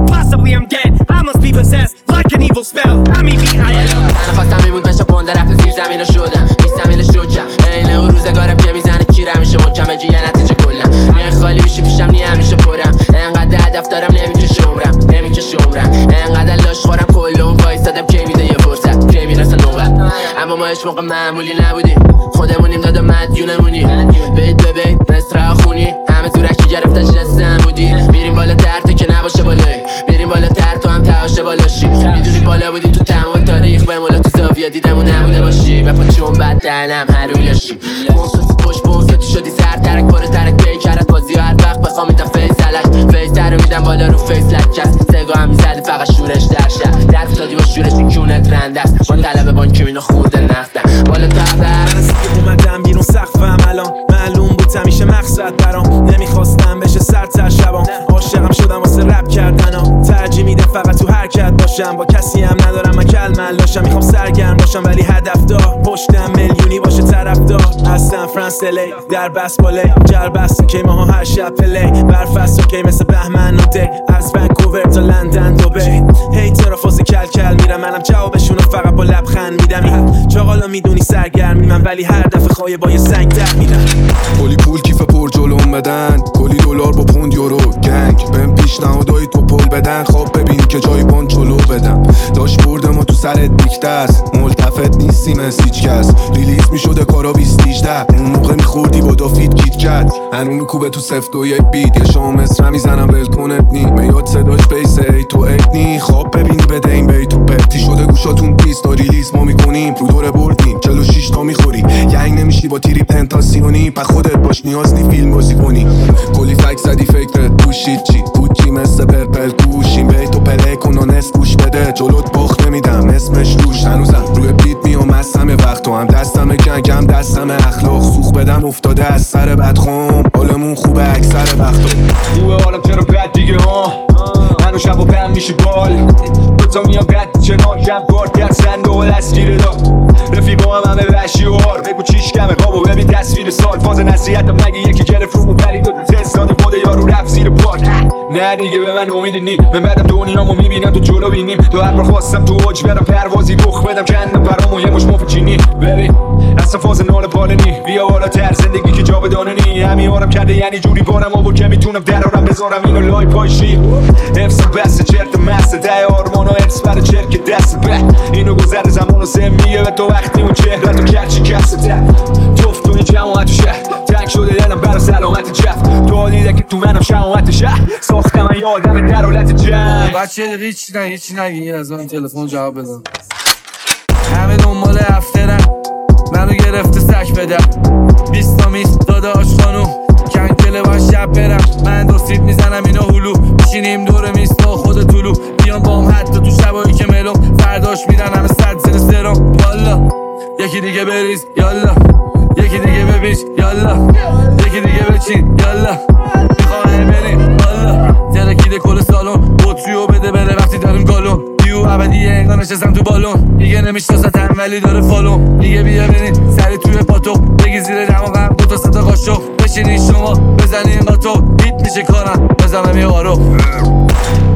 Possibly I'm dead, I must be possessed like an evil spell. I mean B.I.L. من خواستم میمون بشه پونده رفت زیر زمین رو شدم بیستمیلش شکم این اون روزگارم که میزنه چیره همیشه مکمه یه نتیجه کلم میای خالی میشی پیشم نی همیشه پرم انقدر هدف دارم نمیکشه عمرم انقدر لاش خورم کل اون وایستادم که میده یه فرصت که میرسه نوبت اما ما هیچ موقع معمولی نبودیم خودمونیم دادا مدیونمونی بیت به بیت نصر خونی همه زورکی گرفتش جستم بودی میریم بالا تا که نباشه بالایی میریم بالا تو هم تهاشه بالاشی میدونی بالا بودی تو تمام تاریخ به مولا تو زاویه دیدم و نمونه باشی و پاچون بد دهنم هر روی لاشی بونسوتی پشت بونسوتی شدی سر ترک پاره ترک بی کرد بازی هر وقت بخوام میدم فیس علک فیس تر رو میدم بالا رو فیس لکست سگا هم میزدی فقط شورش در شد در فتادی با شورش این کونت رنده است با طلب بانکی مینو خورده نفتم بالا تا عبر من از اومدم بیرون سقفم الان معلوم بود همیشه مقصد برام نمیخواستم بشه سرتر شبام عاشقم شدم واسه رپ کردن ترجیح میده فقط تو حرکت باشم با کسی هم ندارم من کلمل داشتم میخوام سرگرم باشم ولی هدف دار پشتم میلیونی باشه طرفدار از سان فرانسیسکو در بس باله جربست که ماها هر شب پلی برفست اوکی مثل بهمن و دی از ونکوور تا لندن دبی هیترا فاز کل میرم منم جوابشونو فقط با لبخند میدم چاقالا میدونی سرگرمی من ولی هر دفعه خواهی با یه سنگ در میدم کلی پول کیف پر جلوم بدن کلی دلار با پوند یورو گنگ بهم پیشنهادای تو پول بدن خواب ببین که جای بان چلو بدم داش برده ما تو سرت دیکته است ملتفت نیستیم از هیچ کس ریلیز میشده کارا 2018 اون موقع میخوردی با دافید کیت کت هنو میکوبه تو سفت و یک بیت یه شام مصر میزنم ولکنت نی میاد صداش بیسه ای تو ایتنی خواب ببینی بده این بی تو پتی شده گوشاتون پیست تا ریلیز ما میکنیم رو دور بردیم 46 تا میخوری یعنی نمیشی با تیری پنتاسیونی پا خودت باش نیاز نی فیلم بازی کنی کلی فک زدی فکرت پوشید چی کوچی مثل پرپل گوشیم بی تو پلی کن و نست گوش بده جلوت باخت نمیدم اسمش روش هنوزم روی بیت میام از همه وقت تو هم دستم کنگم دستم اخلاق سوخ بدم افتاده از سر بدخوام حالمون خوبه اکثر وقتا خوبه حالم چرا بد دیگه ها هنو شب و پم میشه بال دوتا میام قد چناکم کار درسن دول از گیره دا رفیقا هم همه وحشی و هار بگو چیش کمه قابو ببین تصویر سال فاز نصیحتم مگه یکی گرفت رو پرید دو تستان خود یارو رفت زیر پار نه دیگه به من امیدی نی من بعدم دنیامو میبینم تو جلو بینیم تو هر بار خواستم تو اوج برم پروازی رخ بدم کندم برامو یه مش مفت چینی ببین اصلا فاز نال پالنی بیا بالا تر زندگی که جا بدانه نی همین آرم کرده یعنی جوری بارم آور که میتونم درارم بذارم اینو لای پایشی حفظ بسته چرت مسته ده آرمان و ارس برای چرک دست به اینو گذر زمان و سمیه به تو وقتی اون چهره تو کرچی کسته توف تو این جماعت شهر تنگ شده دلم برا سلامت جف تو دیده که تو منم شماعت شهر ساختم من یادم در حالت جنگ بچه هیچی نگی از من تلفن جواب بزن همه دنبال هفترم منو گرفته سک بدم 20 تا میز داده آش خانوم کنکله با شب برم من دو سیت میزنم اینا هلو میشینیم دور میز تا خود طولو بیان بام حتی تو شبایی که ملوم فرداش میرن همه صد زیر سرم والا یکی دیگه بریز یالا یکی دیگه ببیش یالا یکی دیگه بچین یالا میخواه بریم والا ترکیده کل سالون بطریو بده بره وقتی داریم گالون دیو ابدیه انگار نشستم تو بالون دیگه نمیشناستم ولی داره فالون دیگه بیا برین سری توی پاتو بگی زیر دماغم دو تا صدا قاشق بشینین شما بزنین قاطو هیت میشه کارم بزنم یه قارو